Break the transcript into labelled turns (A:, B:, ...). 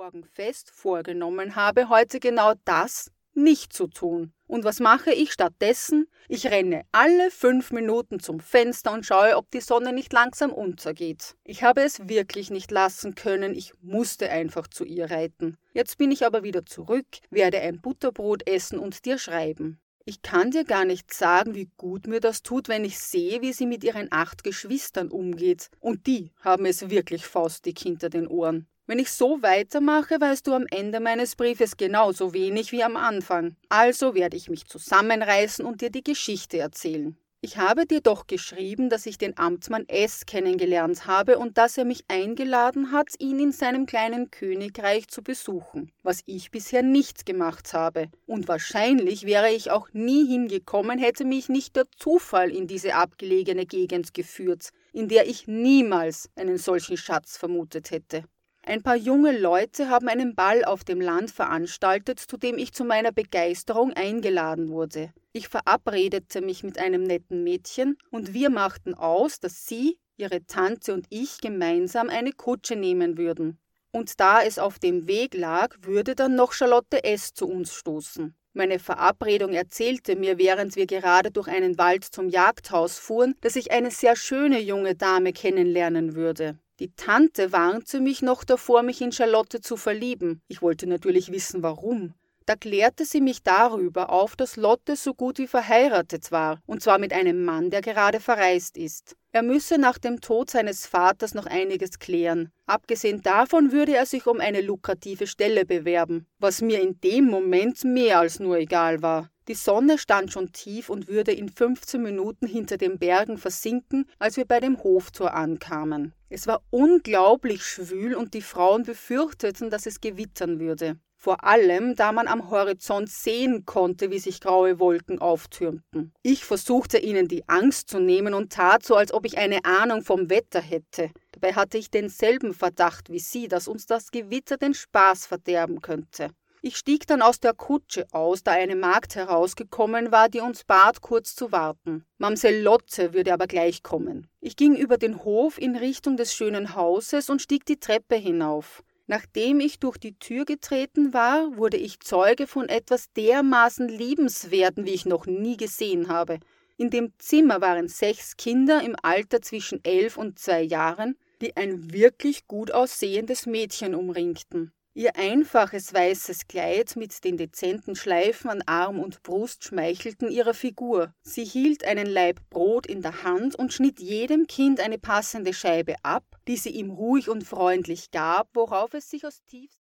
A: Morgen fest vorgenommen habe, heute genau das nicht zu tun. Und was mache ich stattdessen? Ich renne alle 5 Minuten zum Fenster und schaue, ob die Sonne nicht langsam untergeht. Ich habe es wirklich nicht lassen können, ich musste einfach zu ihr reiten. Jetzt bin ich aber wieder zurück, werde ein Butterbrot essen und dir schreiben. Ich kann dir gar nicht sagen, wie gut mir das tut, wenn ich sehe, wie sie mit ihren 8 Geschwistern umgeht. Und die haben es wirklich faustdick hinter den Ohren. Wenn ich so weitermache, weißt du am Ende meines Briefes genauso wenig wie am Anfang. Also werde ich mich zusammenreißen und dir die Geschichte erzählen. Ich habe dir doch geschrieben, dass ich den Amtmann S. kennengelernt habe und dass er mich eingeladen hat, ihn in seinem kleinen Königreich zu besuchen, was ich bisher nicht gemacht habe. Und wahrscheinlich wäre ich auch nie hingekommen, hätte mich nicht der Zufall in diese abgelegene Gegend geführt, in der ich niemals einen solchen Schatz vermutet hätte. Ein paar junge Leute haben einen Ball auf dem Land veranstaltet, zu dem ich zu meiner Begeisterung eingeladen wurde. Ich verabredete mich mit einem netten Mädchen und wir machten aus, dass sie, ihre Tante und ich gemeinsam eine Kutsche nehmen würden. Und da es auf dem Weg lag, würde dann noch Charlotte S. zu uns stoßen. Meine Verabredung erzählte mir, während wir gerade durch einen Wald zum Jagdhaus fuhren, dass ich eine sehr schöne junge Dame kennenlernen würde. Die Tante warnte mich noch davor, mich in Charlotte zu verlieben. Ich wollte natürlich wissen, warum. Da klärte sie mich darüber auf, dass Lotte so gut wie verheiratet war, und zwar mit einem Mann, der gerade verreist ist. Er müsse nach dem Tod seines Vaters noch einiges klären. Abgesehen davon würde er sich um eine lukrative Stelle bewerben, was mir in dem Moment mehr als nur egal war. Die Sonne stand schon tief und würde in 15 Minuten hinter den Bergen versinken, als wir bei dem Hoftor ankamen. Es war unglaublich schwül und die Frauen befürchteten, dass es gewittern würde. Vor allem, da man am Horizont sehen konnte, wie sich graue Wolken auftürmten. Ich versuchte ihnen die Angst zu nehmen und tat so, als ob ich eine Ahnung vom Wetter hätte. Dabei hatte ich denselben Verdacht wie sie, dass uns das Gewitter den Spaß verderben könnte. Ich stieg dann aus der Kutsche aus, da eine Magd herausgekommen war, die uns bat, kurz zu warten. Mamsell Lotte würde aber gleich kommen. Ich ging über den Hof in Richtung des schönen Hauses und stieg die Treppe hinauf. Nachdem ich durch die Tür getreten war, wurde ich Zeuge von etwas dermaßen Liebenswerten, wie ich noch nie gesehen habe. In dem Zimmer waren 6 Kinder im Alter zwischen 11 und 2 Jahren, die ein wirklich gut aussehendes Mädchen umringten. Ihr einfaches weißes Kleid mit den dezenten Schleifen an Arm und Brust schmeichelten ihrer Figur. Sie hielt einen Laib Brot in der Hand und schnitt jedem Kind eine passende Scheibe ab, die sie ihm ruhig und freundlich gab, worauf es sich aus tiefstem